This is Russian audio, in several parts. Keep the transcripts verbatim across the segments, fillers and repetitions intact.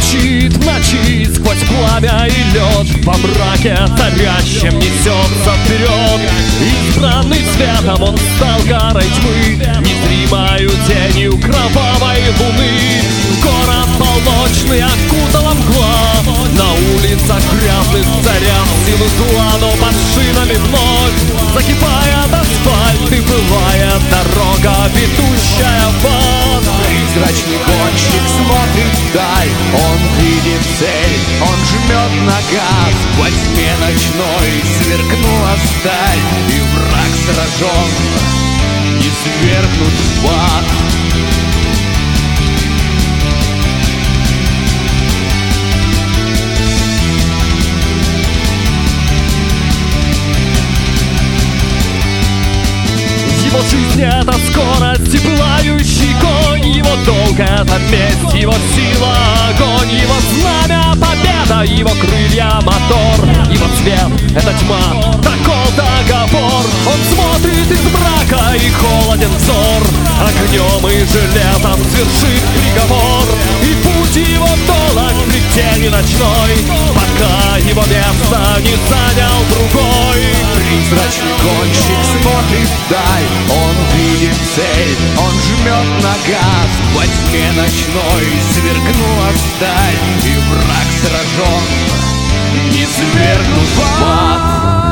Кричит в ночи сквозь пламя и лед, во мраке царящем несется вперед. Избранный цветом он стал горой тьмы, незримою тенью кровавой луны. Город полночный окутала мгла, на улицах грязных царят силы зла. Но под шинами вновь закипает асфальт и бывает дорога, ведущая в ад. Призрачный гонщик смотрит вдаль, он видит цель, он жмет на газ. Во тьме ночной сверкнула сталь, и враг сражен, не свергнут в ад. Его жизнь — это скорость и пылающий конь, его долг — это месть, его сила — огонь, его знамя — победа, его крылья — мотор, его цвет — это тьма, таков договор. Он смотрит из мрака, и холоден взор, огнем и железом свершит приговор. И путь его долг при тени ночной, пока его место не занял другой. Призрачный гонщик смотрит вдаль, он видит цель, он жмет на газ. Во тьме ночной сверкнула сталь, и враг сражен, не свергнут в ад.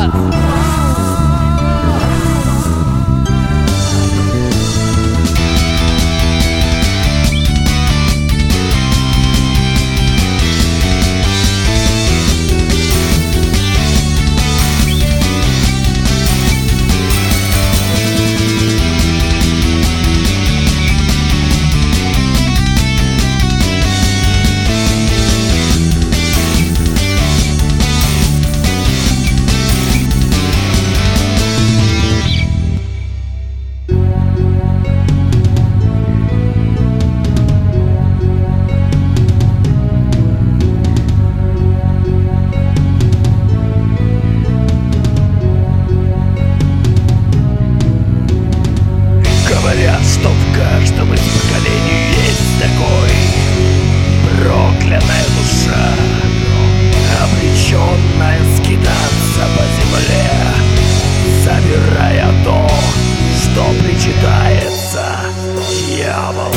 Говорят, что в каждом из поколений есть такой проклятая душа, обреченная скитаться по земле, собирая то, что причитается дьяволу.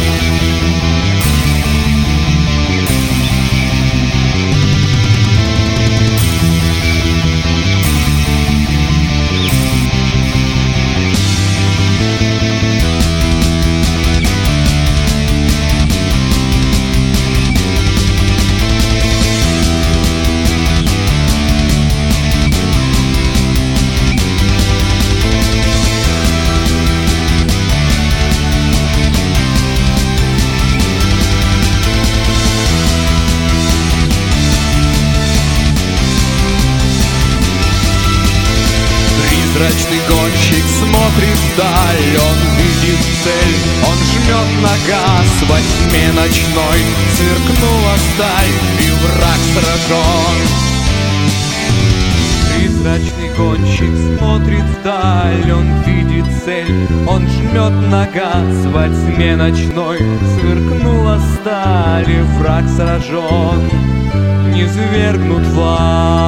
Призрачный гонщик смотрит вдаль, он видит цель, он жмет на газ. Во тьме ночной сверкнула сталь, и враг сражен. Призрачный гонщик смотрит вдаль, он видит цель, он жмет на газ. Во тьме ночной сверкнула сталь, и враг сражен, не свергнут в ад.